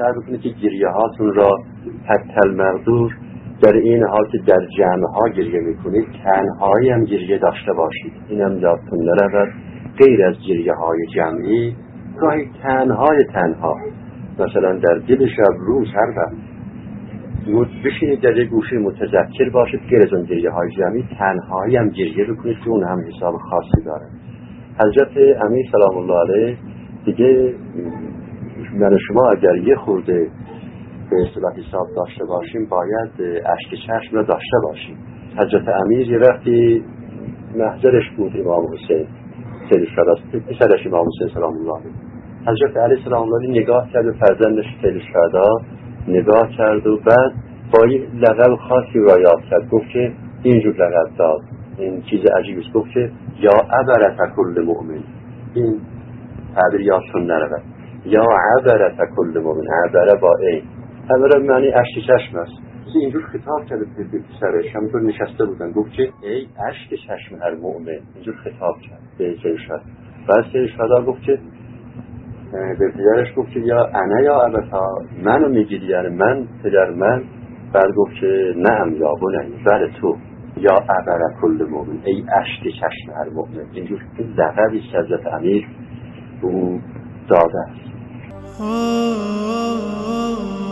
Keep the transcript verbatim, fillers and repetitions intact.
سعی بکنید که گریه هاتون را حتی المقدور در این حال که در جمع ها گریه میکنید تنهایی هم گریه داشته باشید. این هم یادتون نرود غیر از گریه های جمعی گاهی تنهای تنها مثلا در دل شب روز هر وقت بشینید در یک گوشه متذکر باشید غیر از اون گریه های جمعی تنهایی هم گریه بکنید که اون هم حساب خاصی داره. حضرت امیر سلام الله علیه دیگه من و شما اگر یه خورده به اصطلاح حساب داشته باشیم باید اشک چشم را داشته باشیم. حضرت امیر یه وقتی محضرش بود امام حسین سید الشهدا پسرش امام حسین سلام الله علیه، حضرت علی سلام الله علیه نگاه کرد به فرزندش سید الشهدا نگاه کرد و بعد با یه لقب خاصی را یاد کرد، گفت که اینجور لقب داد. این چیز عجیبی است، گفت که یا عبرت کل مؤمن، این تعبیر یادتون نرود، یا عبرت کل مؤمن، عبره با این عبره معنی اشک چشم است. اینجور خطاب کرد به پسرش، همینطور نشسته بودن، گفت که ای اشک چشم هر مؤمن، اینجور خطاب کرد به سید. بعد سید شهدا گفت که به پدرش گفت که یا انا یا ابتا، منو میگیری یعنی من پدر من؟ بعد گفت که نعم یا بنی، بله تو، یا عبر کل مؤمن، ای اشک چشم هر مؤمن. اینجور لقبی که حضرت امیر او داده است.